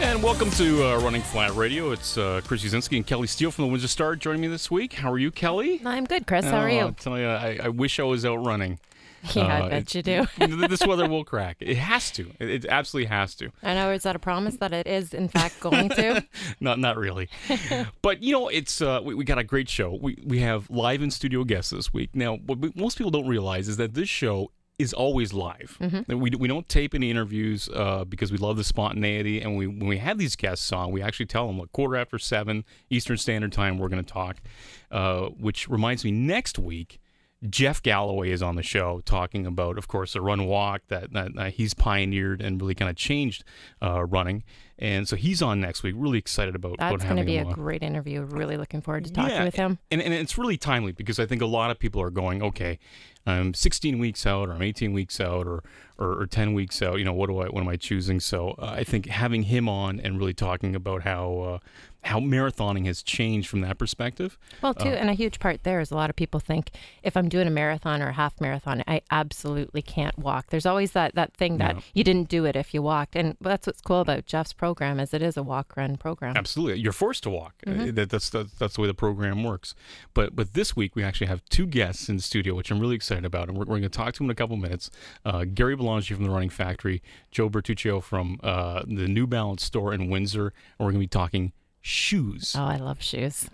And welcome to Running Flat Radio. It's Chris Uzinski and Kelly Steele from the Windsor Star joining me this week. How are you, Kelly? I'm good, Chris. How are you? I'll tell you, I wish I was out running. Yeah, I bet you do. This weather will crack. It has to. It absolutely has to. I know. Is that a promise that it is, in fact, going to? Not really. But, it's we got a great show. We have live in studio guests this week. Now, what most people don't realize is that this show is always live. Mm-hmm. We don't tape any interviews because we love the spontaneity. And when we have these guests on, we actually tell them, 7:15 Eastern Standard Time, we're going to talk. Which reminds me, next week, Jeff Galloway is on the show talking about, of course, a run walk that he's pioneered and really kind of changed running. And so he's on next week. Really excited about having him on. That's going to be a great interview. Really looking forward to talking with him. And it's really timely because I think a lot of people are going, okay, I'm 16 weeks out or I'm 18 weeks out or 10 weeks out. What am I choosing? So I think having him on and really talking about how marathoning has changed from that perspective. Well, too, and a huge part there is a lot of people think if I'm doing a marathon or a half marathon, I absolutely can't walk. There's always that thing that you didn't do it if you walked. And that's what's cool about Jeff's program is it is a walk-run program. Absolutely. You're forced to walk. Mm-hmm. That's the way the program works. But this week, we actually have two guests in the studio, which I'm really excited about. And we're going to talk to them in a couple minutes. Gary Belanger from the Running Factory, Joe Bertuccio from the New Balance store in Windsor. And we're going to be talking shoes. Oh, I love shoes.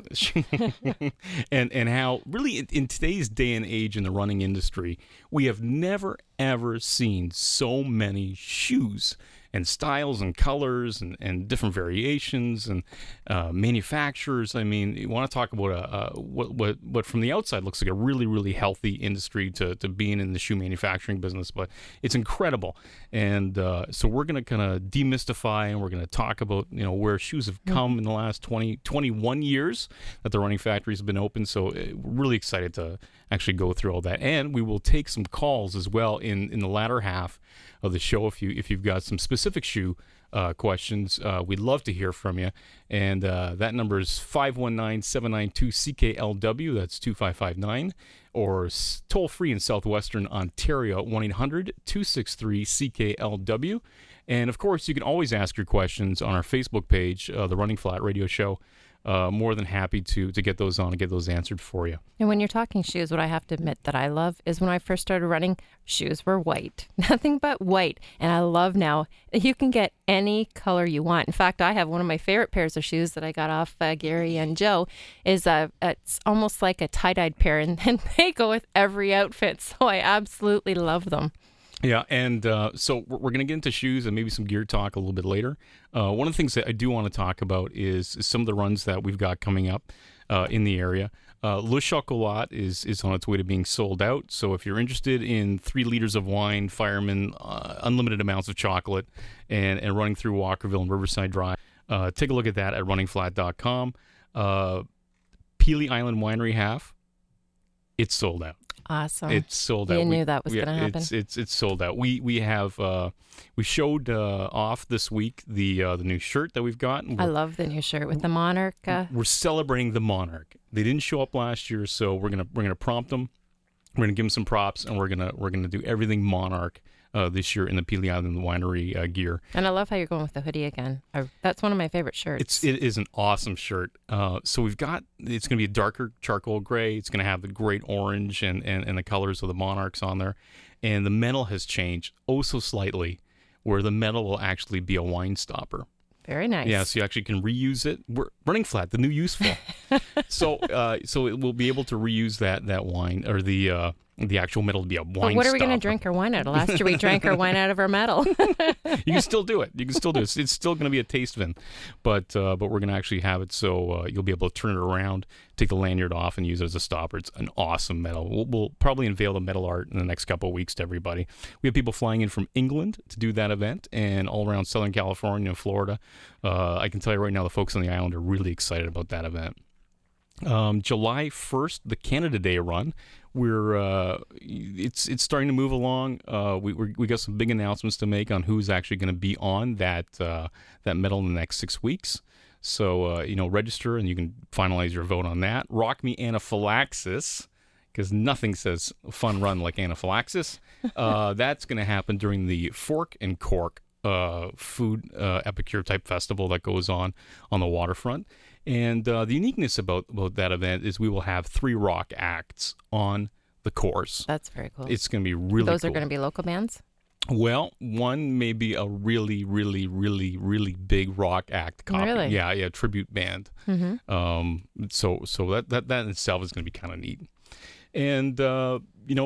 and how really in today's day and age in the running industry, we have never, ever seen so many shoes and styles and colors and different variations and manufacturers. I mean, you want to talk about what from the outside looks like a really, really healthy industry to being in the shoe manufacturing business, but it's incredible. And so we're going to kind of demystify and we're going to talk about, where shoes have come in the last 21 years that the Running Factory has been open. So we're really excited to actually go through all that. And we will take some calls as well in the latter half of the show if you've got some specific shoe questions. We'd love to hear from you. And that number is 519-792-CKLW. That's 2559. Or toll free in Southwestern Ontario at 1-800-263-CKLW. And of course, you can always ask your questions on our Facebook page, the Running Flat Radio Show. More than happy to get those on and get those answered for you. And when you're talking shoes, what I have to admit that I love is when I first started running, shoes were white. Nothing but white. And I love now you can get any color you want. In fact, I have one of my favorite pairs of shoes that I got off Gary and Joe is it's almost like a tie-dyed pair, and they go with every outfit. So I absolutely love them. Yeah, and so we're going to get into shoes and maybe some gear talk a little bit later. One of the things that I do want to talk about is some of the runs that we've got coming up in the area. Le Chocolat is on its way to being sold out. So if you're interested in 3 liters of wine, Fireman, unlimited amounts of chocolate, and running through Walkerville and Riverside Drive, take a look at that at runningflat.com. Peely Island Winery Half, it's sold out. Awesome. It's sold out. You knew that was going to happen. It's sold out. We have we showed off this week the new shirt that we've got. I love the new shirt with the Monarch. We're celebrating the Monarch. They didn't show up last year, so we're gonna prompt them. We're gonna give them some props, and we're gonna do everything Monarch this year in the Peely Island Winery gear. And I love how you're going with the hoodie again. That's one of my favorite shirts. It is an awesome shirt. So it's going to be a darker charcoal gray. It's going to have the great orange and the colors of the Monarchs on there. And the metal has changed so slightly where the metal will actually be a wine stopper. Very nice. Yeah, so you actually can reuse it. We're Running Flat, the new useful. So it will be able to reuse that wine or the actual metal to be a wine stopper. But what are we going to drink our wine out of? Last year we drank our wine out of our metal. You can still do it. It's still going to be a taste vin, but we're going to actually have it so you'll be able to turn it around, take the lanyard off, and use it as a stopper. It's an awesome metal. We'll probably unveil the metal art in the next couple of weeks to everybody. We have people flying in from England to do that event, and all around Southern California and Florida. I can tell you right now, the folks on the island are really excited about that event. July 1st, the Canada Day run. It's starting to move along. We got some big announcements to make on who's actually going to be on that medal in the next 6 weeks. So register and you can finalize your vote on that. Rock Me Anaphylaxis, because nothing says fun run like anaphylaxis. That's going to happen during the Fork and Cork food epicure type festival that goes on the waterfront. And the uniqueness about that event is we will have 3 rock acts on the course. That's very cool. It's going to be really Those cool. are going to be local bands? Well, one may be a really, really, really, really big rock act. Really? Yeah, tribute band. Mm-hmm. So that in itself is going to be kind of neat. And the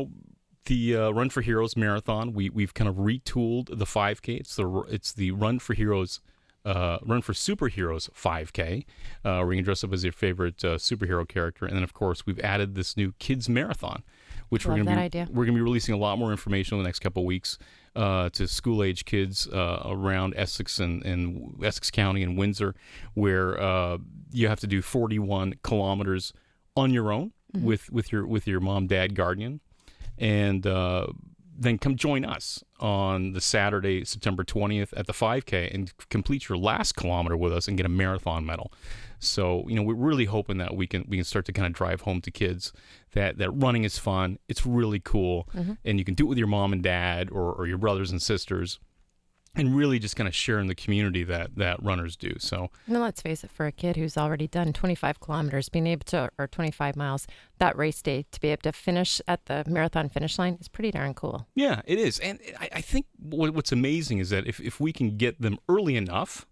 Run for Heroes Marathon, we've kind of retooled the 5K. It's the Run for Heroes, Run for Superheroes 5K, where you can dress up as your favorite superhero character. And then, of course, we've added this new Kids Marathon, which we're going to be releasing a lot more information in the next couple of weeks to school-age kids around Essex and Essex County and Windsor, where you have to do 41 kilometers on your own with your mom, dad, guardian, and then come join us on the Saturday, September 20th at the 5K and complete your last kilometer with us and get a marathon medal. So, we're really hoping that we can start to kind of drive home to kids that running is fun. It's really cool. And you can do it with your mom and dad or your brothers and sisters, and really just kind of share in the community that runners do. So, let's face it, for a kid who's already done 25 kilometers, being able to, or 25 miles, that race day, to be able to finish at the marathon finish line is pretty darn cool. Yeah, it is. And I think what's amazing is that if we can get them early enough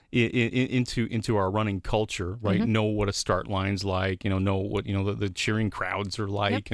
into our running culture, right? Know what a start line's like, know what the cheering crowds are like,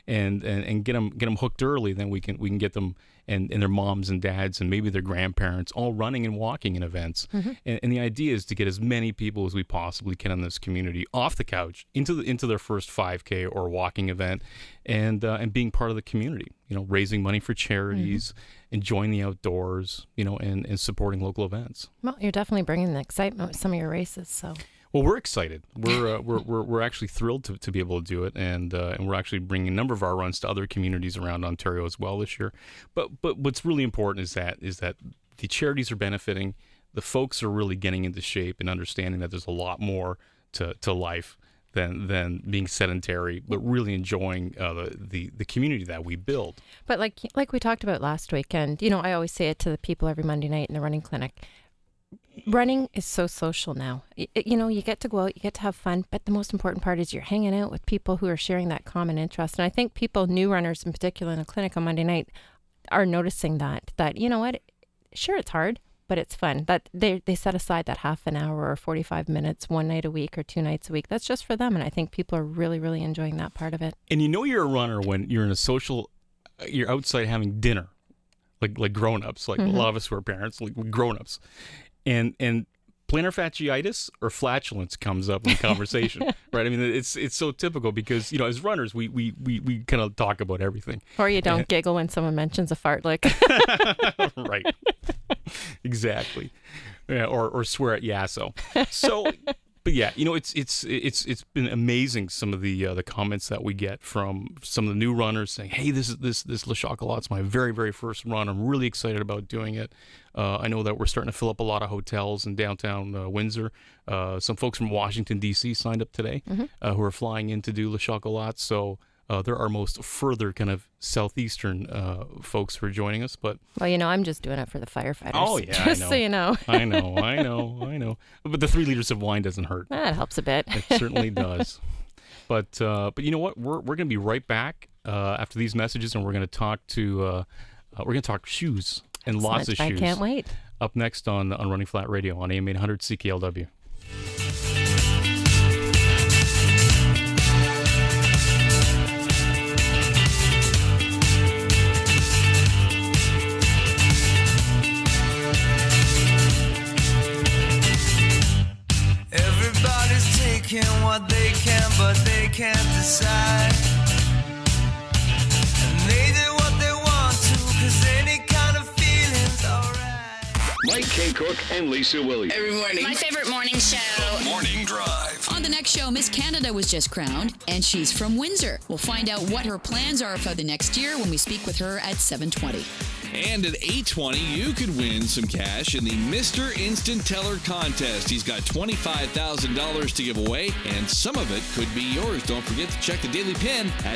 and get them hooked early. Then we can get them and their moms and dads and maybe their grandparents all running and walking in events. And the idea is to get as many people as we possibly can in this community off the couch into their first 5K or walking event, and being part of the community. Raising money for charities, enjoying the outdoors, and supporting local events. Well, you're definitely bringing the excitement with some of your races. So. Well, we're excited. We're actually thrilled to be able to do it, and we're actually bringing a number of our runs to other communities around Ontario as well this year. But what's really important is that the charities are benefiting. The folks are really getting into shape and understanding that there's a lot more to life than being sedentary, but really enjoying the community that we build. But like we talked about last week, and I always say it to the people every Monday night in the running clinic. Running is so social now. You get to go out, you get to have fun, but the most important part is you're hanging out with people who are sharing that common interest. And I think new runners in particular in the clinic on Monday night are noticing that you know what, sure, it's hard, but it's fun. That they set aside that half an hour or 45 minutes one night a week or 2 nights a week. That's just for them. And I think people are really, really enjoying that part of it. And you're a runner when you're in a social, you're outside having dinner, like grown-ups, like a lot of us who are parents, like grown-ups. And plantar fasciitis or flatulence comes up in the conversation, right? I mean, it's so typical because, as runners, we kind of talk about everything. Or you don't giggle when someone mentions a fartlek. Right. Exactly. Yeah, or swear at Yasso. So, but yeah, it's been amazing, some of the comments that we get from some of the new runners saying, "Hey, this Le Chocolat's my very, very first run. I'm really excited about doing it. I know that we're starting to fill up a lot of hotels in downtown Windsor. Some folks from Washington, D.C. signed up today who are flying in to do Le Chocolat. So they're our most further kind of southeastern folks who are joining us. But well, I'm just doing it for the firefighters. Oh, yeah, just so you know. I know. But the 3 liters of wine doesn't hurt. That helps a bit. It certainly does. But you know what? We're going to be right back after these messages, and we're going to talk shoes. And lots of shoes. I can't wait. Up next on Running Flat Radio on AM 800 CKLW. Everybody's taking what they can, but they can't decide. And they do what they want to, 'cause any kind of feeling's alright. Mike K. Cook and Lisa Williams. Every morning. My favorite morning show. The Morning Drive. On the next show, Miss Canada was just crowned, and she's from Windsor. We'll find out what her plans are for the next year when we speak with her at 7:20. And at 8:20, you could win some cash in the Mr. Instant Teller contest. He's got $25,000 to give away, and some of it could be yours. Don't forget to check the Daily Pin at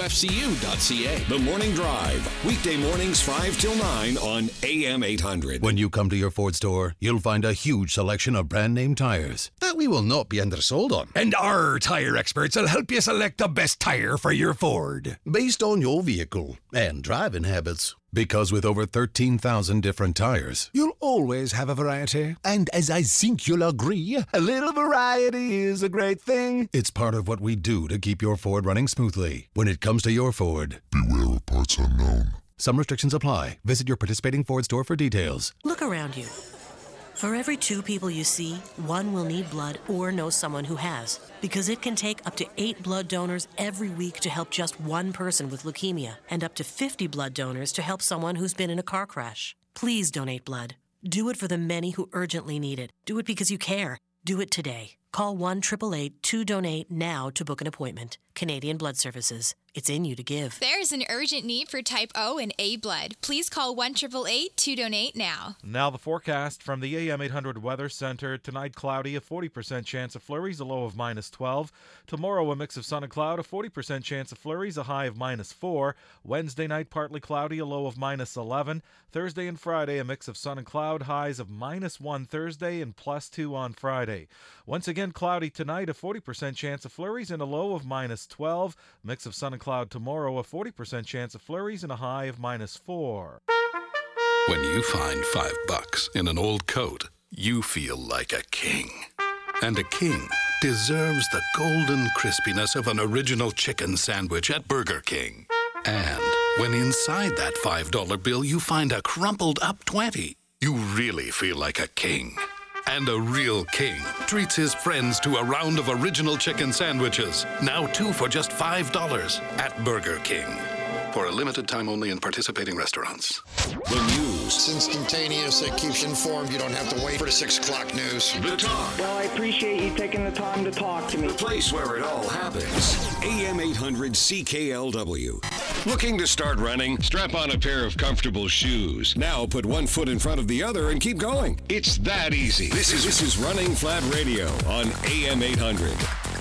WFCU.ca. The Morning Drive, weekday mornings 5 till 9 on AM 800. When you come to your Ford store, you'll find a huge selection of brand name tires that we will not be undersold on. And our tire experts will help you select the best tire for your Ford based on your vehicle and driving habits. Because with over 13,000 different tires, you'll always have a variety. And as I think you'll agree, a little variety is a great thing. It's part of what we do to keep your Ford running smoothly. When it comes to your Ford, beware of parts unknown. Some restrictions apply. Visit your participating Ford store for details. Look around you. For every 2 people you see, 1 will need blood or know someone who has. Because it can take up to 8 blood donors every week to help just 1 person with leukemia, and up to 50 blood donors to help someone who's been in a car crash. Please donate blood. Do it for the many who urgently need it. Do it because you care. Do it today. Call 1-888-2-DONATE now to book an appointment. Canadian Blood Services. It's in you to give. There's an urgent need for type O and A blood. Please call 1-888-2-DONATE now. Now the forecast from the AM 800 Weather Center. Tonight, cloudy, a 40% chance of flurries, a low of -12. Tomorrow, a mix of sun and cloud, a 40% chance of flurries, a high of -4. Wednesday night, partly cloudy, a low of -11. Thursday and Friday, a mix of sun and cloud, highs of -1 Thursday and +2 on Friday. Once again, cloudy tonight, a 40% chance of flurries and a low of -12. Mix of sun and cloud tomorrow, a 40% chance of flurries and a high of -4. When you find $5 in an old coat, you feel like a king. And a king deserves the golden crispiness of an original chicken sandwich at Burger King. And when inside that $5 bill you find a crumpled up 20, you really feel like a king. And a real king treats his friends to a round of original chicken sandwiches. Now 2 for just $5 at Burger King. For a limited time only in participating restaurants. The news. It's instantaneous. It keeps you informed. You don't have to wait for the 6 o'clock news. The talk. Well, I appreciate you taking the time to talk to me. The place where it all happens. AM 800 CKLW. Looking to start running? Strap on a pair of comfortable shoes. Now put 1 foot in front of the other and keep going. It's that easy. This is Running Flat Radio on AM 800.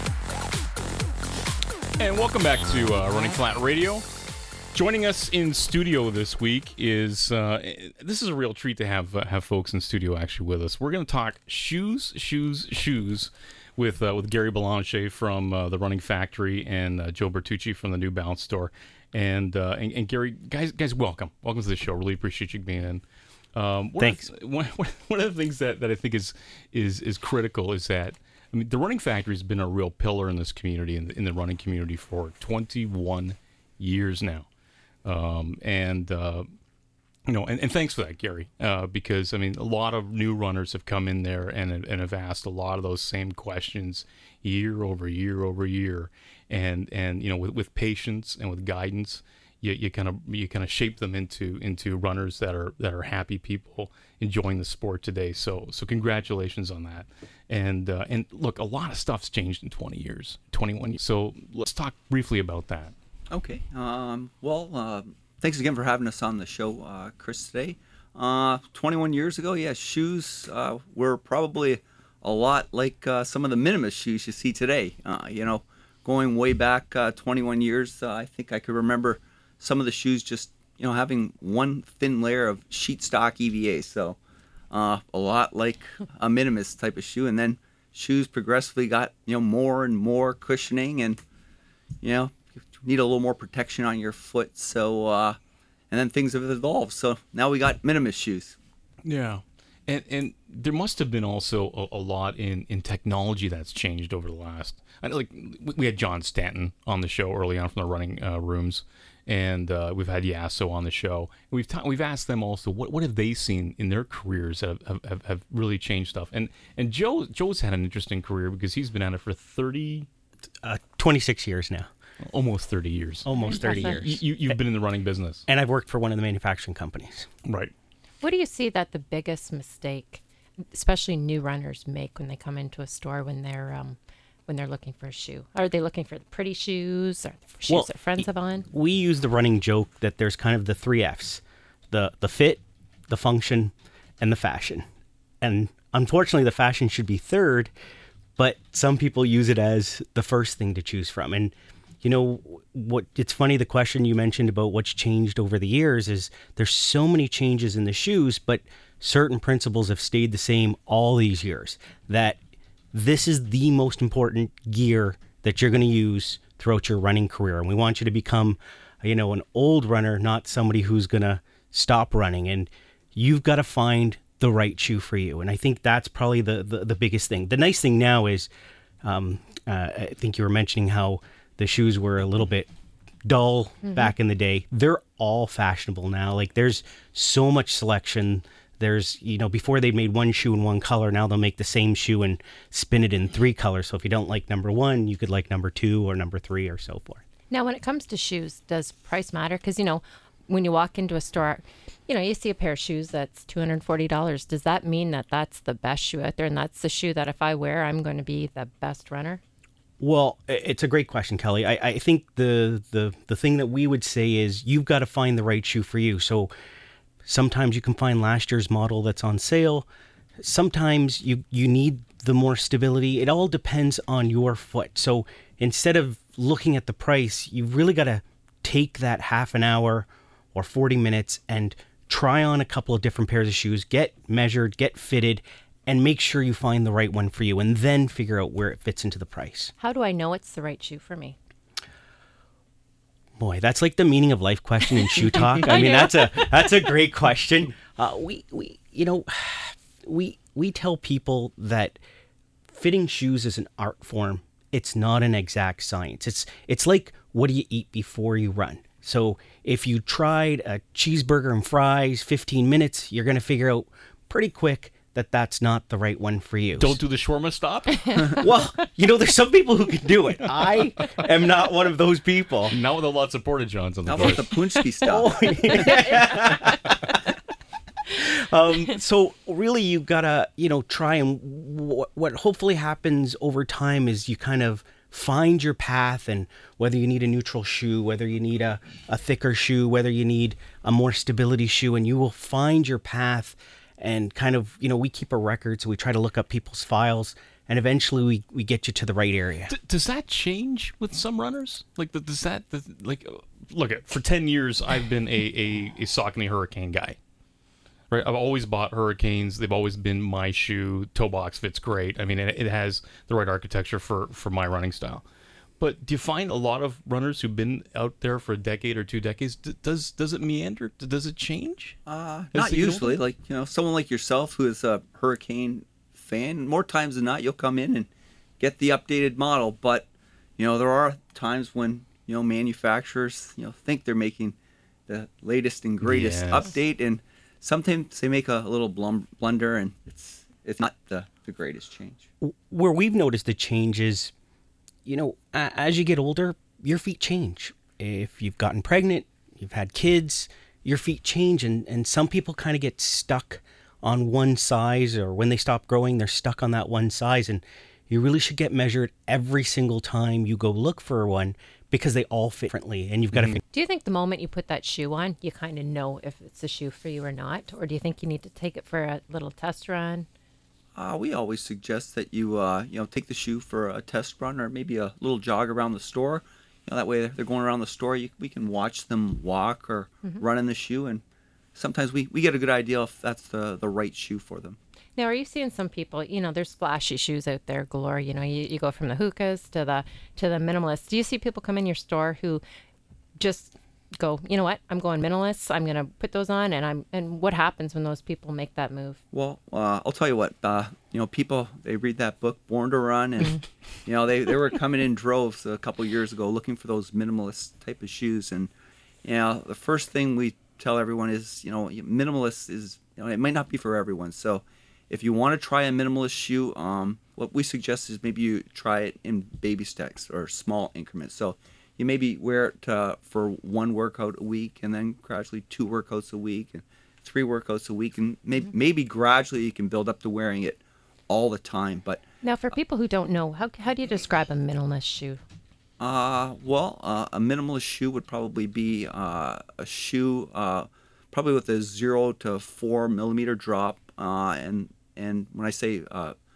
And welcome back to Running Flat Radio. Joining us in studio this week is this is a real treat to have folks in studio actually with us. We're going to talk shoes with Gary Belanger from the Running Factory and Joe Bertucci from the New Balance store. And Gary, guys, welcome to the show. Really appreciate you being in. Thanks. One of the things that I think is critical is that, I mean, the Running Factory has been a real pillar in this community, in the running community, for 21 years now. And thanks for that, Gary, because, I mean, a lot of new runners have come in there and have asked a lot of those same questions year over year over year. And with patience and with guidance, you kind of shape them into runners that are happy people enjoying the sport today. So congratulations on that. And look, a lot of stuff's changed in 21 years. So let's talk briefly about that. Okay. Thanks again for having us on the show, Chris, today. 21 years ago, shoes were probably a lot like some of the minimalist shoes you see today. Going way back 21 years, I think I could remember some of the shoes just, having one thin layer of sheet stock EVA. So a lot like a minimalist type of shoe. And then shoes progressively got, more and more cushioning and, need a little more protection on your foot. So, and then things have evolved. So now we got minimalist shoes. Yeah. And there must have been also a lot in technology that's changed over the last. I know, like, we had John Stanton on the show early on from the running rooms, and we've had Yasso on the show. And we've asked them also what have they seen in their careers that have really changed stuff. And Joe's had an interesting career because he's been at it for 26 years now. Almost 30 years. Almost 30 years. You've been in the running business. And I've worked for one of the manufacturing companies. Right. What do you see that the biggest mistake, especially new runners, make when they come into a store when they're looking for a shoe? Are they looking for the pretty shoes or the shoes that friends have on? We use the running joke that there's kind of the 3 Fs. the fit, the function, and the fashion. And unfortunately, the fashion should be third, but some people use it as the first thing to choose from. And you know what? It's funny, the question you mentioned about what's changed over the years is there's so many changes in the shoes, but certain principles have stayed the same all these years. That this is the most important gear that you're going to use throughout your running career, and we want you to become, you know, an old runner, not somebody who's going to stop running. And you've got to find the right shoe for you. And I think that's probably the biggest thing. The nice thing now is, I think you were mentioning how the shoes were a little bit dull back in the day. They're all fashionable now. Like, there's so much selection. There's, you know, before they made one shoe in one color, now they'll make the same shoe and spin it in 3 colors. So if you don't like number 1, you could like number 2 or number 3 or so forth. Now, when it comes to shoes, does price matter? Because, you know, when you walk into a store, you know, you see a pair of shoes that's $240. Does that mean that that's the best shoe out there, and that's the shoe that if I wear, I'm going to be the best runner? Well, it's a great question, Kelly. I think the thing that we would say is you've got to find the right shoe for you. So sometimes you can find last year's model that's on sale. Sometimes you need the more stability. It all depends on your foot. So instead of looking at the price, you've really got to take that half an hour or 40 minutes and try on a couple of different pairs of shoes, get measured, get fitted, and make sure you find the right one for you, and then figure out where it fits into the price. How do I know it's the right shoe for me? Boy, that's like the meaning of life question in shoe talk. I mean, that's a great question. We tell people that fitting shoes is an art form. It's not an exact science. It's like, what do you eat before you run? So if you tried a cheeseburger and fries 15 minutes, you're going to figure out pretty quick that that's not the right one for you. Don't do the shawarma stop? Well, you know, there's some people who can do it. I am not one of those people. Not with a lots of Porta Johns on the How about the Punchki stop? So really, you've got to, you know, try, and what hopefully happens over time is you kind of find your path, and whether you need a neutral shoe, whether you need a thicker shoe, whether you need a more stability shoe, and you will find your path. And kind of, you know, we keep a record, so we try to look up people's files, and eventually we get you to the right area. Does that change with some runners? Like, look, for 10 years, I've been a Saucony Hurricane guy. Right? I've always bought Hurricanes. They've always been my shoe. Toe box fits great. I mean, it has the right architecture for my running style. But do you find a lot of runners who've been out there for a decade or 2 decades, does it meander? Does it change? Not usually. Like, you know, someone like yourself who is a Hurricane fan, more times than not, you'll come in and get the updated model. But, you know, there are times when, you know, manufacturers, you know, think they're making the latest and greatest update, and sometimes they make a little blunder, and it's not the greatest change. Where we've noticed the change is, you know, as you get older, your feet change. If you've gotten pregnant, you've had kids, your feet change, and some people kind of get stuck on one size, or when they stop growing, they're stuck on that one size, and you really should get measured every single time you go look for one, because they all fit differently, and you've got to. Do you think the moment you put that shoe on, you kind of know if it's a shoe for you or not, or do you think you need to take it for a little test run? We always suggest that you take the shoe for a test run, or maybe a little jog around the store. You know, that way they're going around the store. We can watch them walk or run in the shoe, and sometimes we get a good idea if that's the right shoe for them. Now, are you seeing some people, you know, there's flashy shoes out there galore. You know, you go from the hookahs to the minimalists. Do you see people come in your store who just go, you know what, I'm going minimalist, I'm going to put those on, and what happens when those people make that move? Well, I'll tell you what, you know, people, they read that book, Born to Run, and, you know, they were coming in droves a couple years ago looking for those minimalist type of shoes. And, you know, the first thing we tell everyone is, you know, minimalist is, you know, it might not be for everyone. So if you want to try a minimalist shoe, what we suggest is maybe you try it in baby steps or small increments. So you maybe wear it for one workout a week, and then gradually 2 workouts a week, and 3 workouts a week, and maybe gradually you can build up to wearing it all the time. But now, for people who don't know, how do you describe a minimalist shoe? A minimalist shoe would probably be a shoe probably with a 0 to 4 millimeter drop. And when I say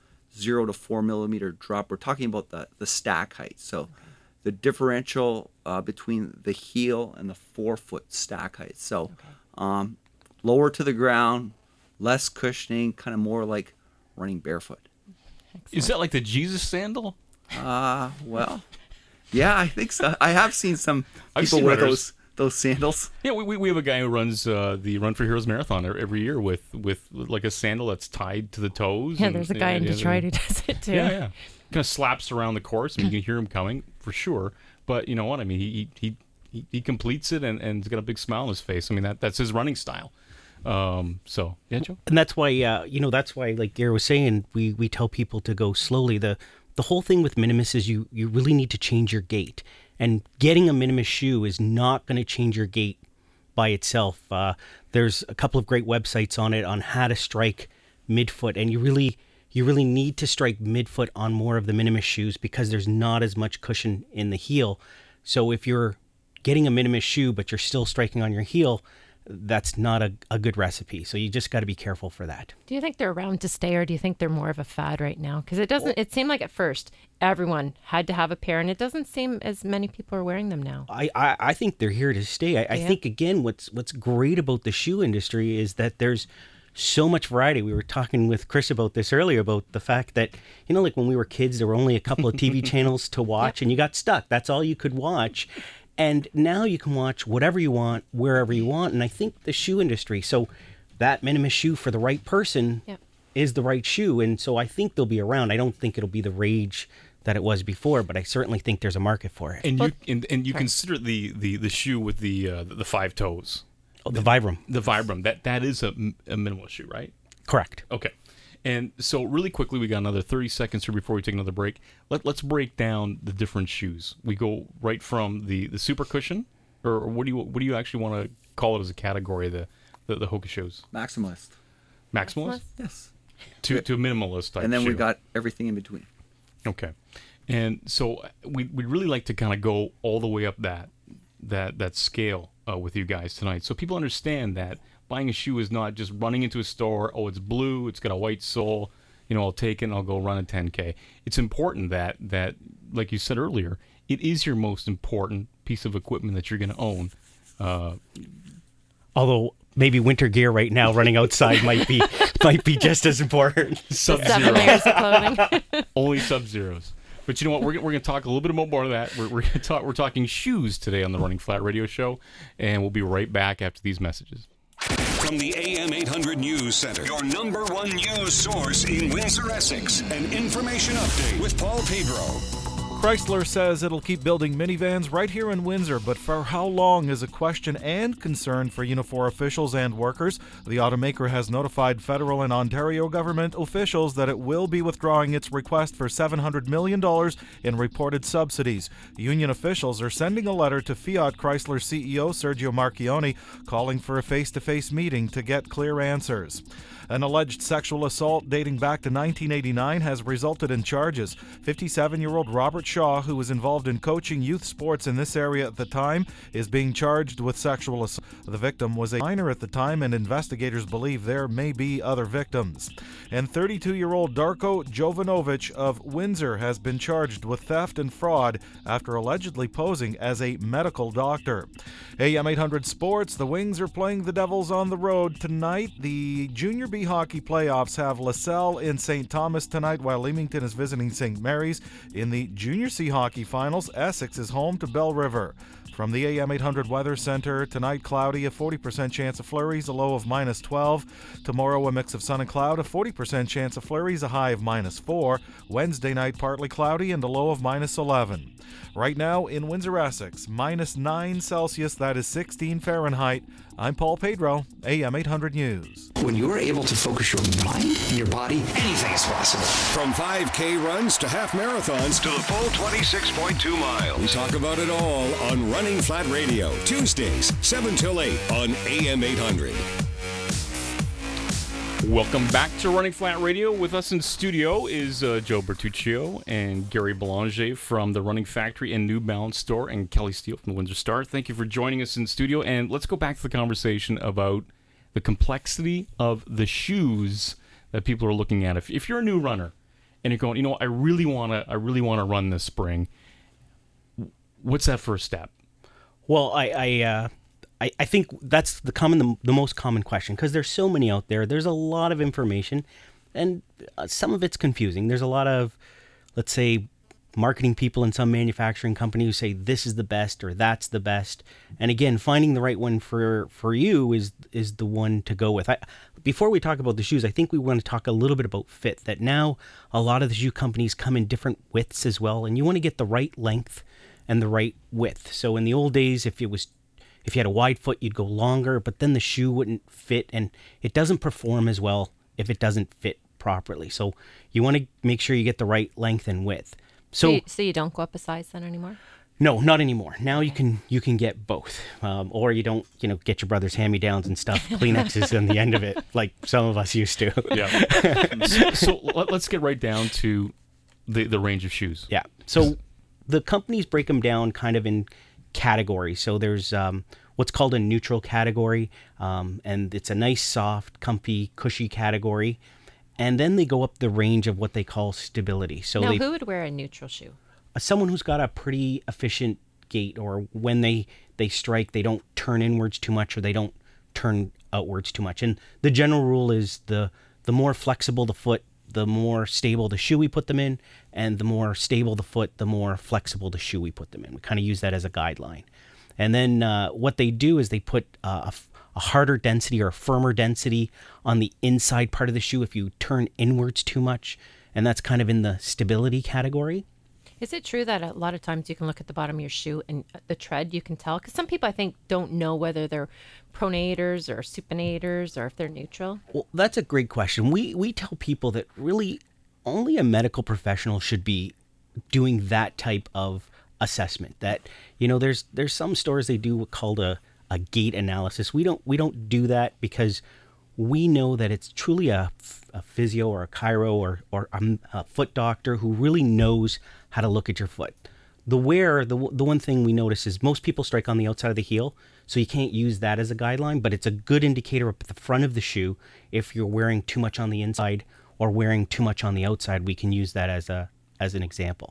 0 to 4 millimeter drop, we're talking about the stack height. So the differential between the heel and the forefoot stack height. So lower to the ground, less cushioning, kind of more like running barefoot. Is that like the Jesus sandal? Well, yeah, I think so. I have seen some people wear those sandals. Yeah, we have a guy who runs the Run for Heroes Marathon every year with like a sandal that's tied to the toes. Yeah, there's a guy in Detroit who does it too. Yeah. Kind of slaps around the course, and you can hear him coming for sure. But you know what? I mean, he completes it and he's got a big smile on his face. I mean, that's his running style. So yeah, Joe. And that's why that's why, like Gary was saying, we tell people to go slowly. The whole thing with Minimus is you really need to change your gait. And getting a Minimus shoe is not going to change your gait by itself. There's a couple of great websites on it on how to strike midfoot, and you really need to strike midfoot on more of the Minimus shoes because there's not as much cushion in the heel. So if you're getting a Minimus shoe but you're still striking on your heel, that's not a good recipe. So you just got to be careful for that. Do you think they're around to stay, or do you think they're more of a fad right now? Because it seemed like at first everyone had to have a pair, and it doesn't seem as many people are wearing them now. I think they're here to stay. I think, again, what's great about the shoe industry is that there's so much variety. We were talking with Chris about this earlier, about the fact that, like when we were kids, there were only a couple of TV channels to watch, and you got stuck. That's all you could watch. And now you can watch whatever you want, wherever you want. And I think the shoe industry, so that Minimus shoe for the right person is the right shoe. And so I think they'll be around. I don't think it'll be the rage that it was before, but I certainly think there's a market for it. And you consider the shoe with the 5 toes. Oh, the Vibram. The Vibram. That is a minimalist shoe, right? Correct. Okay. And so really quickly, we got another 30 seconds here before we take another break. Let's break down the different shoes. We go right from the super cushion, or what do you actually want to call it as a category, the Hoka shoes? Maximalist. Maximalist? Yes. To minimalist type. And then shoe. we got everything in between. Okay. And so we'd really like to kind of go all the way up that scale with you guys tonight, so people understand that buying a shoe is not just running into a store. Oh, it's blue, it's got a white sole. I'll take it and I'll go run a 10K. It's important that, like you said earlier, it is your most important piece of equipment that you're going to own. Although maybe winter gear right now, running outside might be just as important. Sub-zero. 7 layers of clothing. Only Sub-Zeros. But you know what? We're going to talk a little bit more of that. We're talking shoes today on the Running Flat Radio Show, and we'll be right back after these messages. From the AM 800 News Center, your number one news source in Windsor, Essex. An information update with Paul Pedro. Chrysler says it'll keep building minivans right here in Windsor, but for how long is a question and concern for Unifor officials and workers. The automaker has notified federal and Ontario government officials that it will be withdrawing its request for $700 million in reported subsidies. Union officials are sending a letter to Fiat Chrysler CEO Sergio Marchionne calling for a face-to-face meeting to get clear answers. An alleged sexual assault dating back to 1989 has resulted in charges. 57-year-old Robert Shaw, who was involved in coaching youth sports in this area at the time, is being charged with sexual assault. The victim was a minor at the time, and investigators believe there may be other victims. And 32-year-old Darko Jovanovic of Windsor has been charged with theft and fraud after allegedly posing as a medical doctor. AM 800 Sports, the Wings are playing the Devils on the road tonight. The Junior B hockey playoffs have LaSalle in St. Thomas tonight, while Leamington is visiting St. Mary's. In the Junior C hockey finals, Essex is home to Bell River. From the AM 800 Weather Center, tonight cloudy, a 40% chance of flurries, a low of -12. Tomorrow a mix of sun and cloud, a 40% chance of flurries, a high of -4. Wednesday night partly cloudy and a low of -11. Right now in Windsor, Essex, -9 Celsius, that is 16 Fahrenheit. I'm Paul Pedro, AM 800 News. When you're able to focus your mind and your body, anything is possible. From 5K runs to half marathons to the full 26.2 miles. We talk about it all on Running Flat Radio, Tuesdays, 7 till 8 on AM 800. Welcome back to Running Flat Radio. With us in studio is Joe Bertuccio and Gary Belanger from the Running Factory and New Balance store, and Kelly Steele from the Windsor Star. Thank you for joining us in studio. And let's go back to the conversation about the complexity of the shoes that people are looking at. If you're a new runner and you're going, I really want to run this spring, what's that first step? Well, I think that's the most common question, because there's so many out there. There's a lot of information, and some of it's confusing. There's a lot of, let's say, marketing people in some manufacturing company who say this is the best or that's the best. And again, finding the right one for you is the one to go with. Before we talk about the shoes, I think we want to talk a little bit about fit. That now a lot of the shoe companies come in different widths as well, and you want to get the right length and the right width. So in the old days, if you had a wide foot, you'd go longer, but then the shoe wouldn't fit, and it doesn't perform as well if it doesn't fit properly. So you want to make sure you get the right length and width. So you don't go up a size then anymore? No, not anymore. Now you can get both, or you don't get your brother's hand-me-downs and stuff Kleenexes on the end of it like some of us used to. Yeah. So let's get right down to the range of shoes. Yeah. So the companies break them down kind of in categories. So there's what's called a neutral category, and it's a nice, soft, comfy, cushy category. And then they go up the range of what they call stability. So now, who would wear a neutral shoe? Someone who's got a pretty efficient gait, or when they strike, they don't turn inwards too much, or they don't turn outwards too much. And the general rule is the more flexible the foot, the more stable the shoe we put them in, and the more stable the foot, the more flexible the shoe we put them in. We kind of use that as a guideline. And then what they do is they put a harder density or a firmer density on the inside part of the shoe if you turn inwards too much, and that's kind of in the stability category. Is it true that a lot of times you can look at the bottom of your shoe and the tread, you can tell? Because some people, I think, don't know whether they're pronators or supinators or if they're neutral. Well, that's a great question. We tell people that really only a medical professional should be doing that type of assessment. That, there's some stores they do called a gait analysis. We don't do that because we know that it's truly a physio or a chiro or a foot doctor who really knows how to look at your foot. The one thing we notice is most people strike on the outside of the heel, so you can't use that as a guideline, but it's a good indicator up at the front of the shoe. If you're wearing too much on the inside or wearing too much on the outside, we can use that as an example.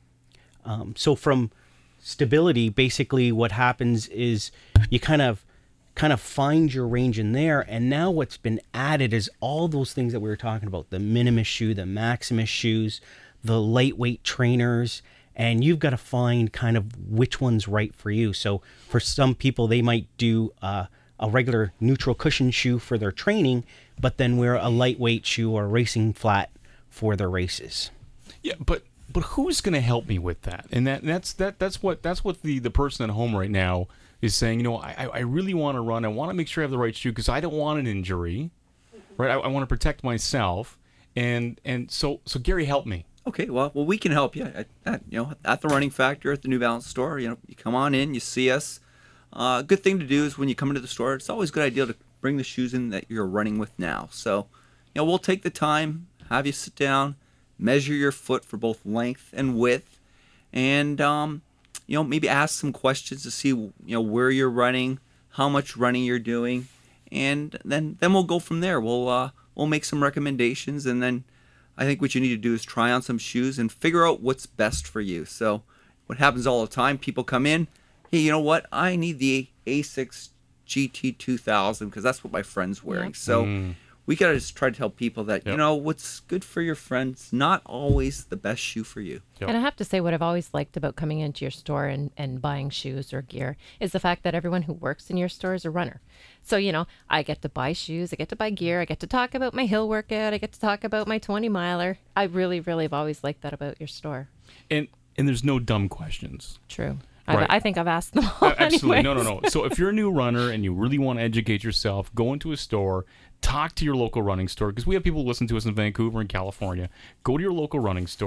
So from stability, basically what happens is you kind of find your range in there, and now what's been added is all those things that we were talking about: the Minimus shoe, the Maximus shoes, the lightweight trainers, and you've got to find kind of which one's right for you. So for some people, they might do a regular neutral cushion shoe for their training, but then wear a lightweight shoe or racing flat for their races. Yeah, but who's going to help me with that? And that's what the person at home right now is saying. I really want to run. I want to make sure I have the right shoe because I don't want an injury, right? I want to protect myself, and so Gary, help me. Okay, well, we can help you at the Running Factor at the New Balance store. You come on in, you see us. A good thing to do is when you come into the store, it's always a good idea to bring the shoes in that you're running with now. So, we'll take the time, have you sit down, measure your foot for both length and width, and maybe ask some questions to see where you're running, how much running you're doing, and then we'll go from there. We'll make some recommendations, and then I think what you need to do is try on some shoes and figure out what's best for you. So what happens all the time, people come in, hey, you know what? I need the ASICS GT 2000 because that's what my friend's wearing. Yep. So we got to just try to tell people that, what's good for your friend's not always the best shoe for you. Yep. And I have to say, what I've always liked about coming into your store and buying shoes or gear is the fact that everyone who works in your store is a runner. So, I get to buy shoes, I get to buy gear, I get to talk about my hill workout, I get to talk about my 20-miler. I really, really have always liked that about your store. And there's no dumb questions. True. Right. I think I've asked them all. Absolutely. Anyways. No. So if you're a new runner and you really want to educate yourself, go into a store, talk to your local running store, because we have people listen to us in Vancouver and California. Go to your local running store,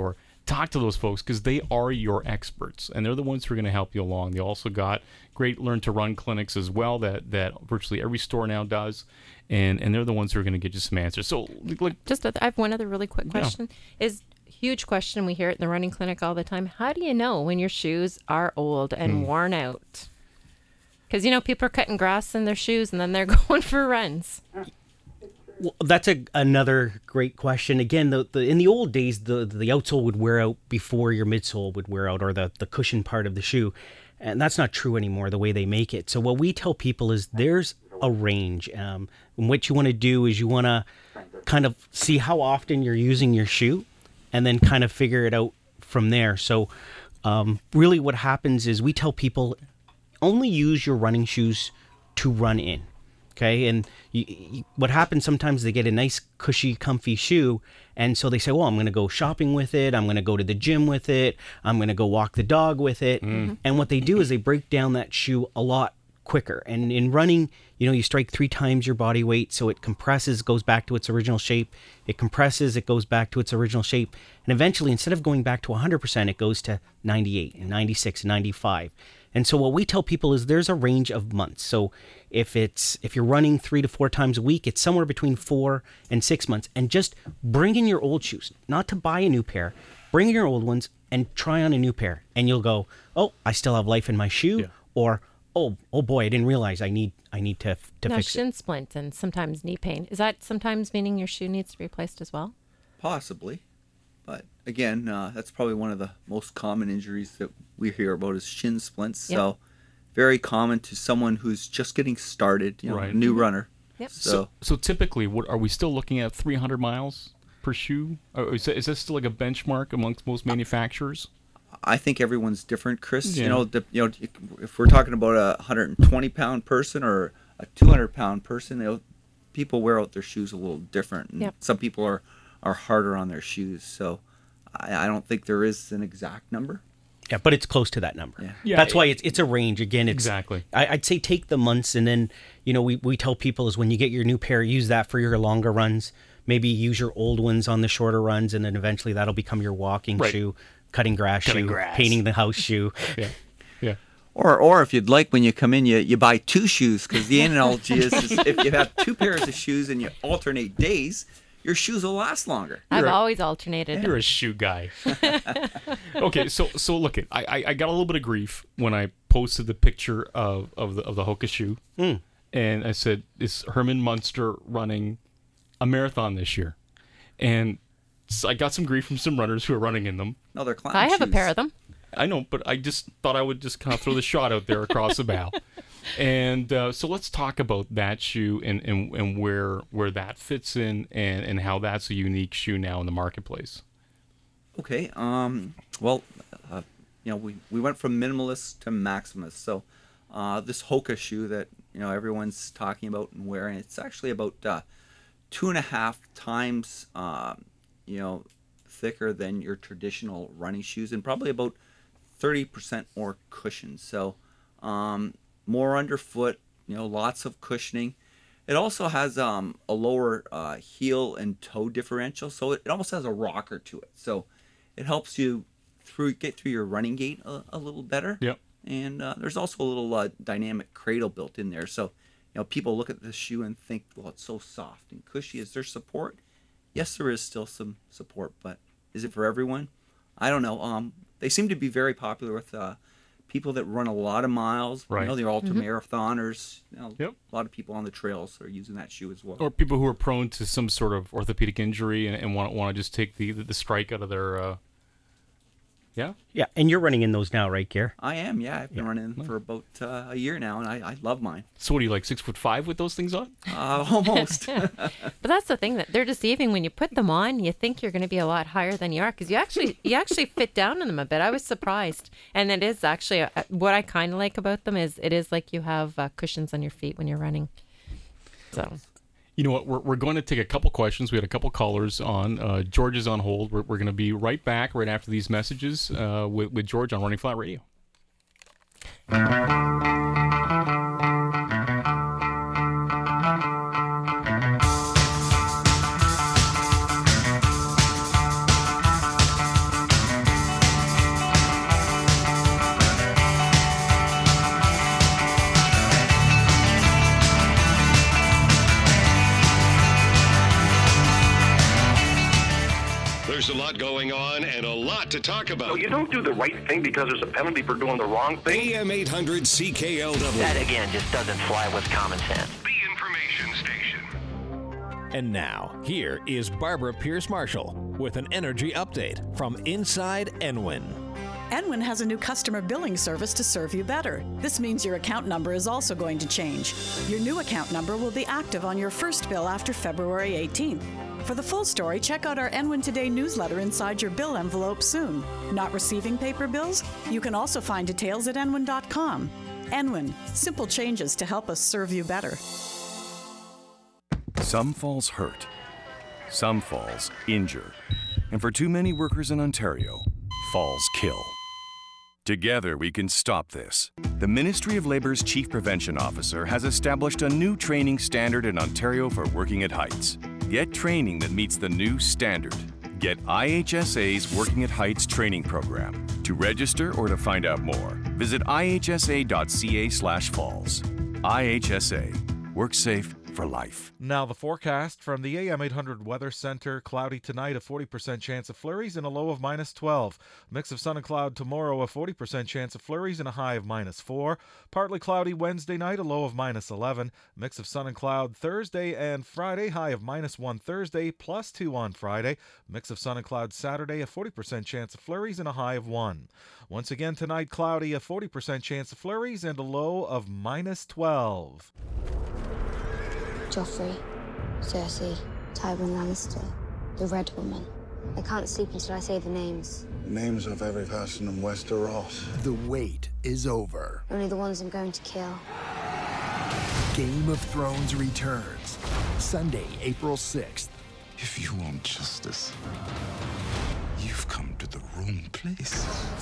talk to those folks because they are your experts, and they're the ones who are going to help you along. They also got great Learn to Run clinics as well that virtually every store now does, and they're the ones who are going to get you some answers. So, I have one other really quick question. Huge question, we hear it in the running clinic all the time. How do you know when your shoes are old and worn out? Because, people are cutting grass in their shoes and then they're going for runs. Well, that's another great question. Again, in the old days, the outsole would wear out before your midsole would wear out, or the cushion part of the shoe. And that's not true anymore, the way they make it. So what we tell people is there's a range. And what you want to do is you want to kind of see how often you're using your shoe, and then kind of figure it out from there. So really what happens is we tell people only use your running shoes to run in. Okay, and what happens sometimes, they get a nice, cushy, comfy shoe, and so they say, well, I'm going to go shopping with it, I'm going to go to the gym with it, I'm going to go walk the dog with it. And what they do is they break down that shoe a lot quicker. And in running, you strike 3 times your body weight, so it compresses, goes back to its original shape. It compresses, it goes back to its original shape. And eventually, instead of going back to 100%, it goes to 98 and 96 and 95. And so what we tell people is there's a range of months. So if you're running 3 to 4 times a week, it's somewhere between 4 and 6 months. And just bring in your old shoes, not to buy a new pair. Bring in your old ones and try on a new pair. And you'll go, oh, I still have life in my shoe. Yeah. Or, oh boy, I didn't realize I need to fix shin it. splint and sometimes knee pain. Is that sometimes meaning your shoe needs to be replaced as well? Possibly. But again, that's probably one of the most common injuries that we hear about is shin splints. Yep. So very common to someone who's just getting started, a new runner. Yep. So typically, what are we still looking at 300 miles per shoe? Is that still like a benchmark amongst most manufacturers? I think everyone's different, Chris. Yeah. If we're talking about a 120-pound person or a 200-pound person, people wear out their shoes a little different. And some people are harder on their shoes. So I don't think there is an exact number. Yeah, but it's close to that number. Yeah. That's why it's a range. Again, exactly. I'd say take the months, and then we tell people is when you get your new pair, use that for your longer runs. Maybe use your old ones on the shorter runs, and then eventually that'll become your walking shoe, cutting grass shoe, painting the house shoe. Yeah. Or if you'd like, when you come in, you buy 2 shoes, because the analogy is if you have 2 pairs of shoes and you alternate days, your shoes will last longer. I've always alternated. You're a shoe guy. Okay, so look, I got a little bit of grief when I posted the picture of the Hoka shoe, and I said, "Is Herman Munster running a marathon this year?" And so I got some grief from some runners who are running in them. No, they're clown I have shoes. a pair of them. I know, but I just thought I would just kind of throw the shot out there across the bow. And so let's talk about that shoe and where that fits in and how that's a unique shoe now in the marketplace. Okay. Well, we went from minimalist to maximalist. So this Hoka shoe that everyone's talking about and wearing, it's actually about 2.5 times thicker than your traditional running shoes, and probably about 30% more cushion. So more underfoot, lots of cushioning. It also has a lower heel and toe differential, so it almost has a rocker to it. So it helps you get through your running gait a little better. Yep. And there's also a little dynamic cradle built in there. So people look at this shoe and think, well, it's so soft and cushy. Is there support? Yes, there is still some support, but is it for everyone? I don't know. They seem to be very popular with people that run a lot of miles. Right. They're ultra marathoners. Yep. A lot of people on the trails are using that shoe as well. Or people who are prone to some sort of orthopedic injury and want to just take the strike out of their. Yeah, and you're running in those now, right, Gare? I am. Yeah, I've been running for about a year now, and I love mine. So what are you, like 6'5" with those things on? Almost. But that's the thing, that they're deceiving. When you put them on, you think you're going to be a lot higher than you are, because you actually fit down in them a bit. I was surprised, and it is actually what I kind of like about them is it is like you have cushions on your feet when you're running. So. You know what? We're going to take a couple questions. We had a couple callers on. George is on hold. We're going to be right back right after these messages with George on Running Flat Radio. There's a lot going on and a lot to talk about. So you don't do the right thing because there's a penalty for doing the wrong thing? AM 800 CKLW. That, again, just doesn't fly with common sense. The information station. And now, here is Barbara Pierce Marshall with an energy update from Inside Enwin. Enwin has a new customer billing service to serve you better. This means your account number is also going to change. Your new account number will be active on your first bill after February 18th. For the full story, check out our Enwin Today newsletter inside your bill envelope soon. Not receiving paper bills? You can also find details at enwin.com. Enwin, simple changes to help us serve you better. Some falls hurt. Some falls injure. And for too many workers in Ontario, falls kill. Together we can stop this. The Ministry of Labour's Chief Prevention Officer has established a new training standard in Ontario for working at heights. Get training that meets the new standard. Get IHSA's Working at Heights training program. To register or to find out more, visit ihsa.ca/falls. IHSA. Work safe for life. Now the forecast from the AM 800 Weather Center. Cloudy tonight, a 40% chance of flurries and a low of -12. Mix of sun and cloud tomorrow, a 40% chance of flurries and a high of -4. Partly cloudy Wednesday night, a low of -11. Mix of sun and cloud Thursday and Friday, high of -1 Thursday, +2 on Friday. Mix of sun and cloud Saturday, a 40% chance of flurries and a high of 1. Once again tonight, cloudy, a 40% chance of flurries and a low of -12. Joffrey, Cersei, Tywin Lannister, the Red Woman. I can't sleep until I say the names. The names of every person in Westeros. The wait is over. Only the ones I'm going to kill. Game of Thrones returns. Sunday, April 6th. If you want justice, you've come to the wrong place.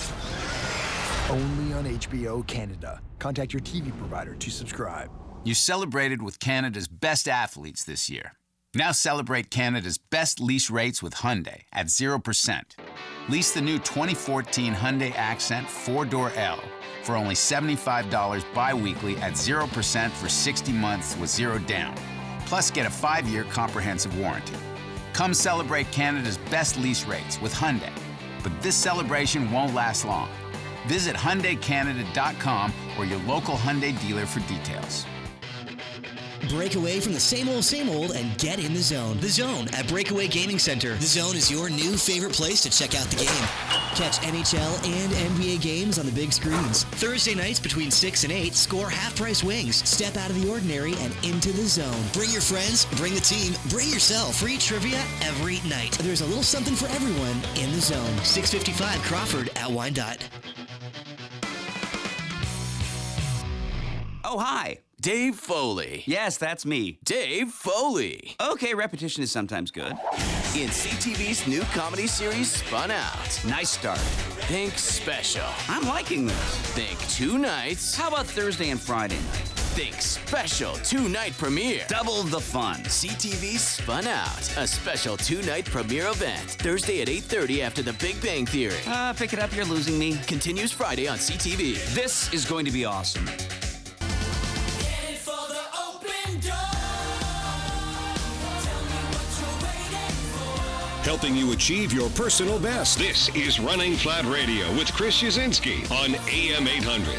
Only on HBO Canada. Contact your TV provider to subscribe. You celebrated with Canada's best athletes this year. Now celebrate Canada's best lease rates with Hyundai at 0%. Lease the new 2014 Hyundai Accent 4-Door L for only $75 bi-weekly at 0% for 60 months with 0 down. Plus get a 5-year comprehensive warranty. Come celebrate Canada's best lease rates with Hyundai. But this celebration won't last long. Visit HyundaiCanada.com or your local Hyundai dealer for details. Break away from the same old and get in the zone. The Zone at Breakaway Gaming Center. The Zone is your new favorite place to check out the game. Catch NHL and NBA games on the big screens. Thursday nights between 6 and 8, score half-price wings. Step out of the ordinary and into the zone. Bring your friends, bring the team, bring yourself. Free trivia every night. There's a little something for everyone in the Zone. 655 Crawford at Wyandotte. Oh, hi. Dave Foley. Yes, that's me. Dave Foley. Okay, repetition is sometimes good. In CTV's new comedy series, Spun Out. Nice start. Think special. I'm liking this. Think 2 nights. How about Thursday and Friday night? Think special 2-night premiere. Double the fun. CTV's Spun Out. A special 2-night premiere event. Thursday at 8:30 after The Big Bang Theory. Pick it up, you're losing me. Continues Friday on CTV. This is going to be awesome. Helping you achieve your personal best. This is Running Flat Radio with Chris Yazinski on AM 800.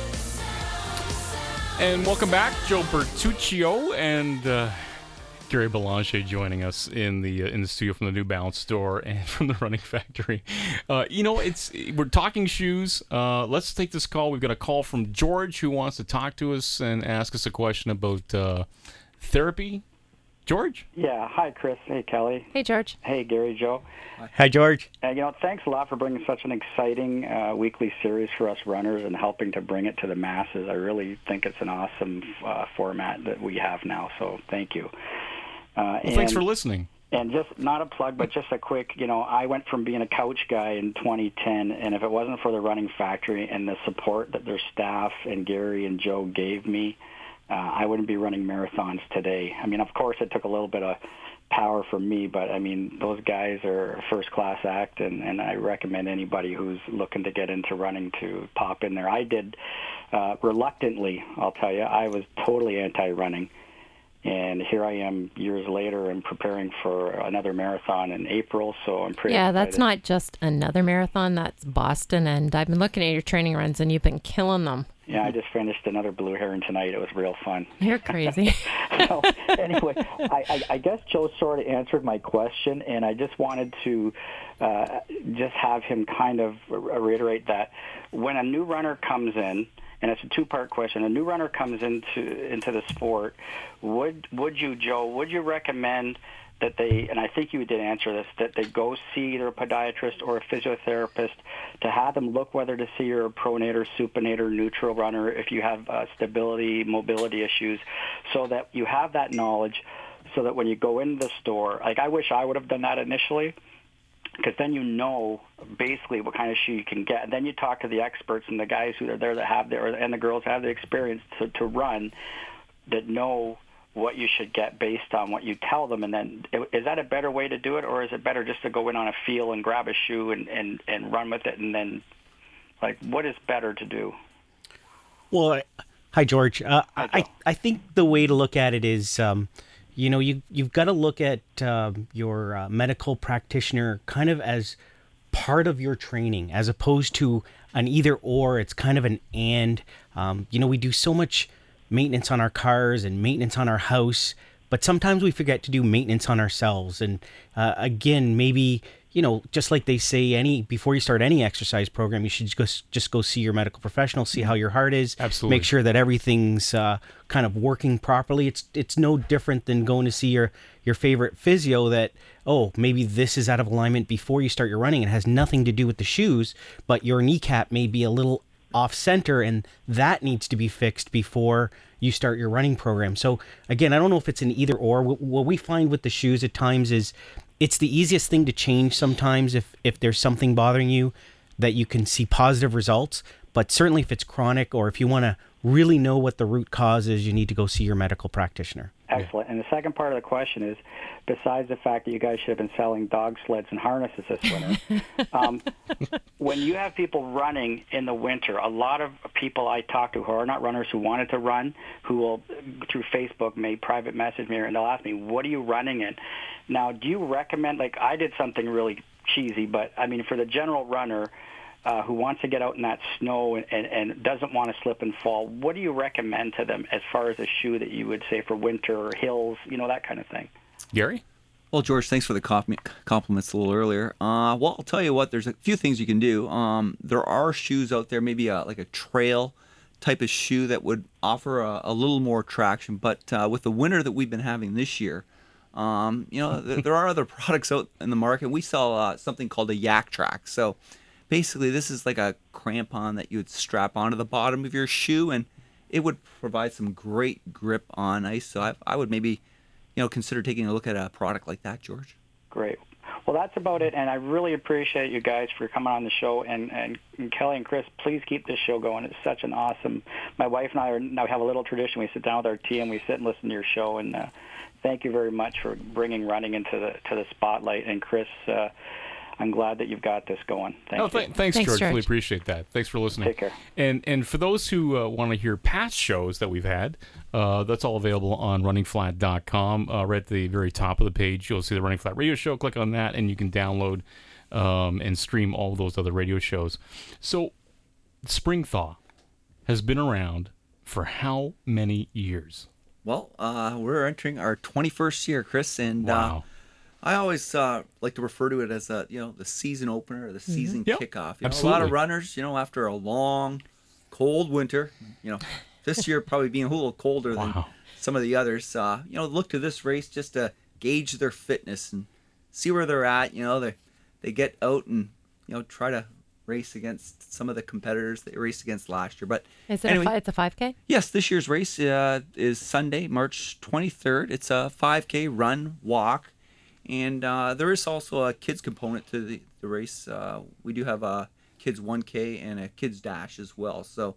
And welcome back, Joe Bertuccio and Gary Belanger joining us in the studio from the New Balance store and from the Running Factory. We're talking shoes. Let's take this call. We've got a call from George who wants to talk to us and ask us a question about therapy. George? Yeah. Hi, Chris. Hey, Kelly. Hey, George. Hey, Gary, Joe. Hi, George. Thanks a lot for bringing such an exciting weekly series for us runners and helping to bring it to the masses. I really think it's an awesome format that we have now, so thank you. Thanks for listening. And just not a plug, but just a quick, I went from being a couch guy in 2010, and if it wasn't for the Running Factory and the support that their staff and Gary and Joe gave me, I wouldn't be running marathons today. I mean, of course, it took a little bit of power from me, but, I mean, those guys are a first-class act, and I recommend anybody who's looking to get into running to pop in there. I did reluctantly, I'll tell you. I was totally anti-running. And here I am years later and preparing for another marathon in April, so I'm pretty excited. That's not just another marathon, that's Boston, and I've been looking at your training runs, and you've been killing them. Yeah, I just finished another Blue Heron tonight. It was real fun. You're crazy. So anyway, I guess Joe sort of answered my question, and I just wanted to just have him kind of reiterate that when a new runner comes in, and it's a two-part question. A new runner comes into the sport. Would you, Joe? Would you recommend that they? And I think you did answer this. That they go see either a podiatrist or a physiotherapist to have them look whether to see your pronator, supinator, neutral runner if you have stability, mobility issues, so that you have that knowledge, so that when you go into the store, like I wish I would have done that initially. Because then you know basically what kind of shoe you can get. And then you talk to the experts and the guys who are there that have and the girls have the experience to run, that know what you should get based on what you tell them. And then is that a better way to do it, or is it better just to go in on a feel and grab a shoe and run with it? And then, like, what is better to do? Well, hi, George. I think the way to look at it is... you've got to look at your medical practitioner kind of as part of your training, as opposed to an either or. It's kind of an and. We do so much maintenance on our cars and maintenance on our house, but sometimes we forget to do maintenance on ourselves. And again, maybe, just like they say, before you start any exercise program, you should just go see your medical professional, see how your heart is. Absolutely. Make sure that everything's kind of working properly. It's no different than going to see your favorite physio that, maybe this is out of alignment before you start your running. It has nothing to do with the shoes, but your kneecap may be a little off center, and that needs to be fixed before you start your running program. So again, I don't know if it's an either or. What we find with the shoes at times is it's the easiest thing to change sometimes if there's something bothering you that you can see positive results. But certainly if it's chronic, or if you want to really know what the root cause is, you need to go see your medical practitioner. Excellent. And the second part of the question is, besides the fact that you guys should have been selling dog sleds and harnesses this winter, when you have people running in the winter, a lot of people I talk to who are not runners who wanted to run, who will, through Facebook, may private message me, and they'll ask me, what are you running in? Now, do you recommend, like I did something really cheesy, but I mean, for the general runner, who wants to get out in that snow and doesn't want to slip and fall, what do you recommend to them as far as a shoe that you would say for winter or hills, that kind of thing? Gary? Well, George, thanks for the compliments a little earlier. Well, I'll tell you what, there's a few things you can do. There are shoes out there, maybe like a trail type of shoe that would offer a little more traction. But with the winter that we've been having this year, there are other products out in the market. We sell something called a Yak Track. So basically, this is like a crampon that you would strap onto the bottom of your shoe, and it would provide some great grip on ice. So I would maybe, consider taking a look at a product like that, George. Great. Well, that's about it, and I really appreciate you guys for coming on the show. And Kelly and Chris, please keep this show going. It's such an awesome. My wife and I now have a little tradition. We sit down with our tea and we sit and listen to your show. And thank you very much for bringing running into the spotlight. And Chris, I'm glad that you've got this going. Thanks, George. Really appreciate that. Thanks for listening. Take care. And for those who want to hear past shows that we've had, that's all available on runningflat.com. Right at the very top of the page, you'll see the Running Flat Radio Show. Click on that, and you can download and stream all those other radio shows. So, Spring Thaw has been around for how many years? Well, we're entering our 21st year, Chris, and wow. I always like to refer to it as the season opener or the season kickoff. Absolutely. A lot of runners, after a long, cold winter, this year probably being a little colder than some of the others, look to this race just to gauge their fitness and see where they're at. They get out and try to race against some of the competitors they raced against last year. But it's a 5K? Yes, this year's race is Sunday, March 23rd. It's a 5K run, walk. And there is also a kids component to the race. We do have a kids 1K and a kids dash as well. So,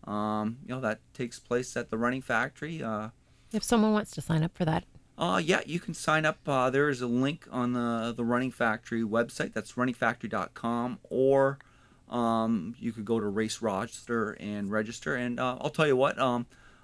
that takes place at the Running Factory. If someone wants to sign up for that. Yeah, you can sign up. There is a link on the Running Factory website. That's runningfactory.com. Or you could go to Race Roster and register. And I'll tell you what,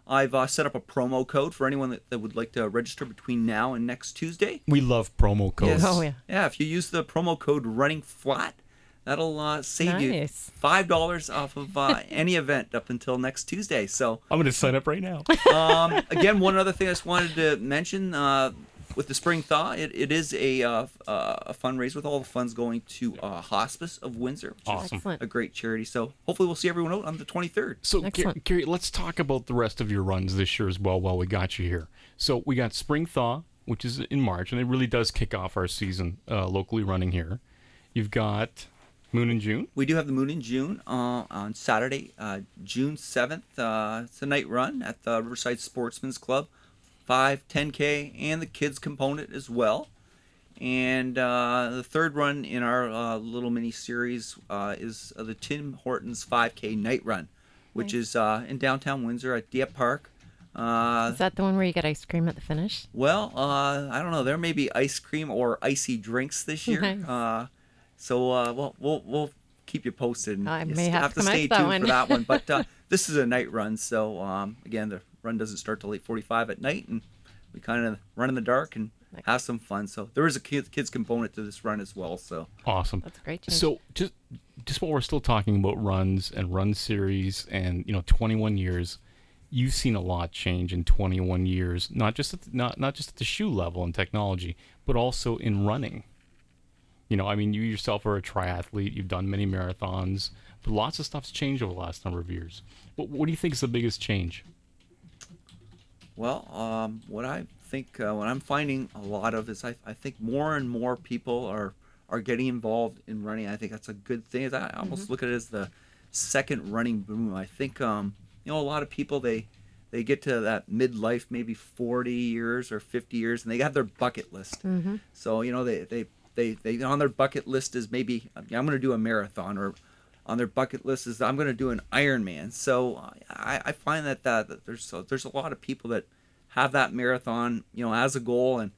I've set up a promo code for anyone that would like to register between now and next Tuesday. We love promo codes. Yes. Oh, yeah. Yeah, if you use the promo code Running Flat, that'll save you Nice. $5 off of any event up until next Tuesday. So I'm going to sign up right now. again, one other thing I just wanted to mention with the spring thaw, it is a fundraiser with all the funds going to Hospice of Windsor, which Awesome. is a great charity. So hopefully we'll see everyone out on the 23rd. So, Excellent. Gary, let's talk about the rest of your runs this year as well while we got you here. So we got Spring Thaw, which is in March, and it really does kick off our season locally running here. You've got Moon in June. We do have the Moon in June on Saturday, June 7th. It's a night run at the Riverside Sportsman's Club. 5, 10K, and the kids component as well. And the third run in our little mini series is the Tim Hortons 5K night run, which is in downtown Windsor at Dieppe Park. Is that the one where you get ice cream at the finish? Well, I don't know. There may be ice cream or icy drinks this year. Nice. So we'll keep you posted. And I you may have to come out stay to that tuned one. for that one. But this is a night run, so again, the run doesn't start till 8:45 at night, and we kind of run in the dark and have some fun. So there is a kids component to this run as well. So Awesome. That's a great change. So just while we're still talking about runs and run series and 21 years, you've seen a lot change in 21 years, not just at the shoe level and technology, but also in running. You yourself are a triathlete. You've done many marathons, but lots of stuff's changed over the last number of years. What do you think is the biggest change? Well, what I think, what I'm finding a lot of is I think more and more people are getting involved in running. I think that's a good thing. I almost look at it as the second running boom. I think, a lot of people, they get to that midlife, maybe 40 years or 50 years, and they have their bucket list. Mm-hmm. So, they on their bucket list is maybe, I'm going to do a marathon, or on their bucket list is I'm going to do an Ironman. So I find that there's a lot of people that have that marathon, as a goal, and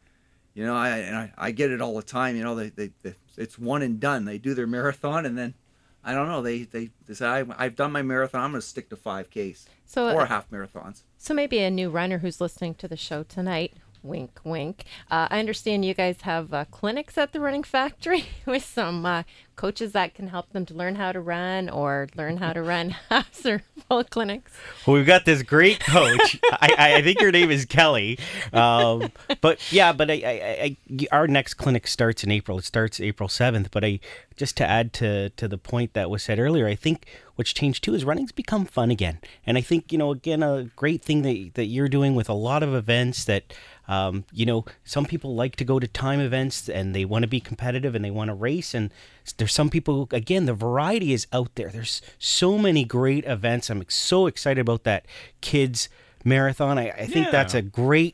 I get it all the time. They it's one and done. They do their marathon, and then I don't know. They say I've done my marathon. I'm going to stick to 5Ks or half marathons. So maybe a new runner who's listening to the show tonight. Wink, wink. I understand you guys have clinics at the Running Factory with some coaches that can help them to learn how to run or learn how to run halves or full clinics. Well, we've got this great coach. I think her name is Kelly. But our next clinic starts in April. It starts April 7th. But just to add to the point that was said earlier, I think what's changed too is running's become fun again. And I think, again, a great thing that you're doing with a lot of events that, some people like to go to time events and they want to be competitive and they want to race. And there's some people, again, the variety is out there. There's so many great events. I'm so excited about that kids marathon. I think that's a great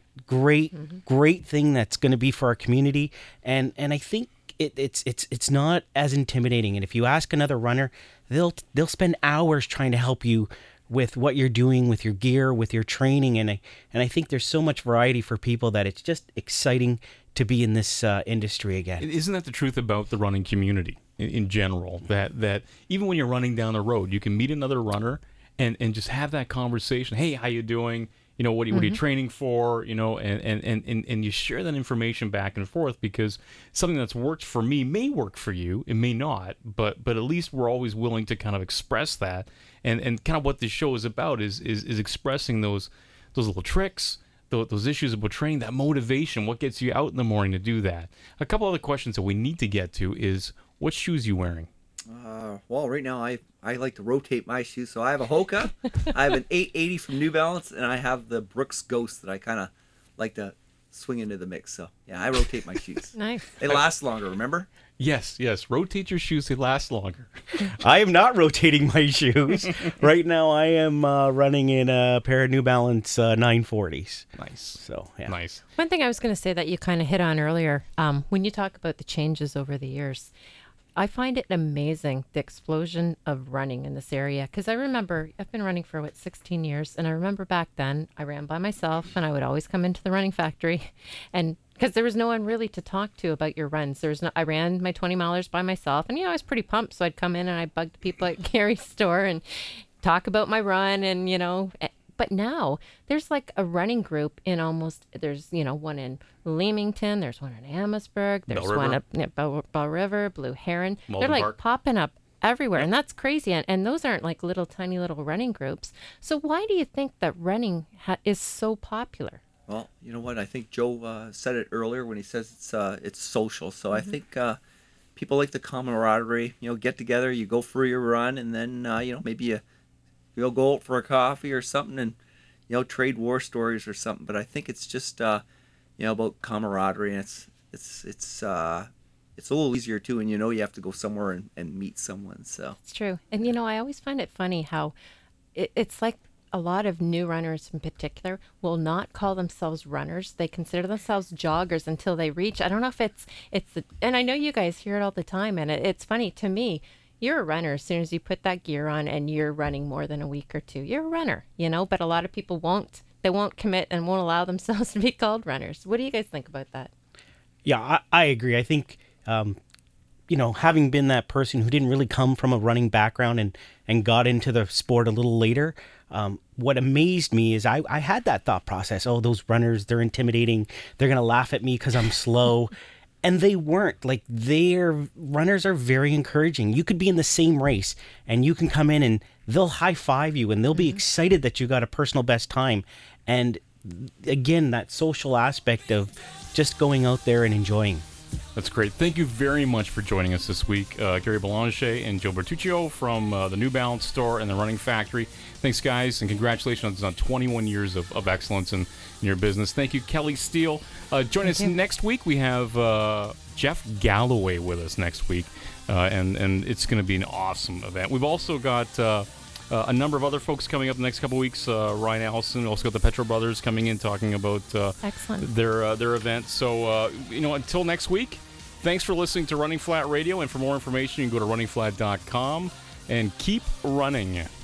thing that's going to be for our community. And I think it's not as intimidating. And if you ask another runner, they'll spend hours trying to help you with what you're doing, with your gear, with your training. And I think there's so much variety for people that it's just exciting to be in this industry again. Isn't that the truth about the running community in general? That even when you're running down the road, you can meet another runner and just have that conversation. Hey, how you doing? What are you training for? And you share that information back and forth, because something that's worked for me may work for you. It may not, but at least we're always willing to kind of express that. And kind of what this show is about is expressing those little tricks, those issues about training, that motivation, what gets you out in the morning to do that. A couple other questions that we need to get to is, what shoes are you wearing? Well, right now I like to rotate my shoes. So I have a Hoka, I have an 880 from New Balance, and I have the Brooks Ghost that I kind of like to swing into the mix. So yeah, I rotate my shoes. Nice. They last longer, remember? Yes. Rotate your shoes, they last longer. I am not rotating my shoes. Right now I am running in a pair of New Balance 940s. Nice. So, yeah. Nice. One thing I was going to say that you kind of hit on earlier, when you talk about the changes over the years, I find it amazing, the explosion of running in this area. Because I remember, I've been running for 16 years. And I remember back then, I ran by myself and I would always come into the Running Factory. And because there was no one really to talk to about your runs. I ran my 20 milers by myself. And, I was pretty pumped. So I'd come in and I bugged people at Gary's store and talk about my run. And, But now there's like a running group in there's one in Leamington, there's one in Amherstburg, there's one up near Bell River, Blue Heron. Malden They're like Park. popping up everywhere, and that's crazy. And those aren't like tiny little running groups. So why do you think that running is so popular? Well, you know what? I think Joe said it earlier when he says it's social. So I think people like the camaraderie. Get together, you go for your run, and then maybe you'll go out for a coffee or something, and trade war stories or something. But I think it's just about camaraderie, and it's a little easier too. And you have to go somewhere and meet someone. So it's true. And I always find it funny how it's like. A lot of new runners in particular will not call themselves runners. They consider themselves joggers until they reach. I don't know if and I know you guys hear it all the time, and it's funny to me. You're a runner as soon as you put that gear on and you're running more than a week or two. You're a runner, but a lot of people won't. They won't commit and won't allow themselves to be called runners. What do you guys think about that? Yeah, I agree. I think, having been that person who didn't really come from a running background and got into the sport a little later, what amazed me is I had that thought process. Oh, those runners, they're intimidating. They're going to laugh at me because I'm slow. And they weren't. Like, runners are very encouraging. You could be in the same race and you can come in and they'll high five you and they'll be excited that you got a personal best time. And again, that social aspect of just going out there and enjoying. That's great. Thank you very much for joining us this week, Gary Belanger and Joe Bertuccio from the New Balance store and the Running Factory. Thanks, guys, and congratulations on 21 years of excellence in your business. Thank you, Kelly Steele. Join us next week. We have Jeff Galloway with us next week, and it's going to be an awesome event. We've also got a number of other folks coming up the next couple of weeks. Ryan Allison, also got the Petro Brothers coming in talking about their event. So, until next week, thanks for listening to Running Flat Radio. And for more information, you can go to runningflat.com and keep running.